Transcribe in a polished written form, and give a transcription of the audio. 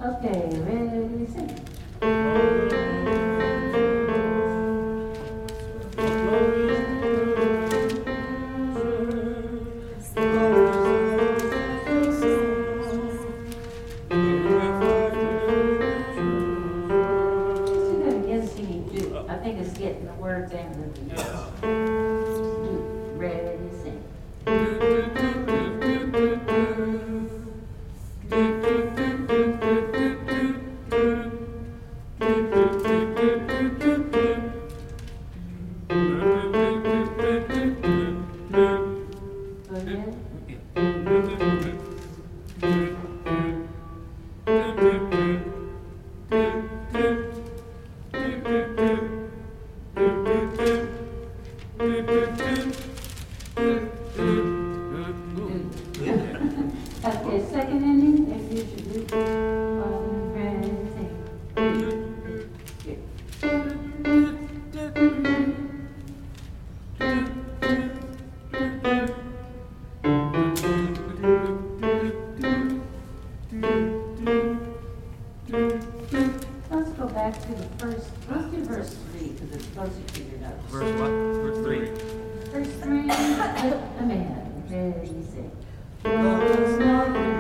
Okay, ready, sing. Let's do that again, singing do. I think it's getting the words and the do. Ready, sing. Go again. Okay, second inning, if you should do. Ready, sing. Good. Let's go back to the first, let's do verse 3, because it's closer to your notes. Verse what? Verse 3. Verse 3, let me have it. Ready, sing. Lord, it's not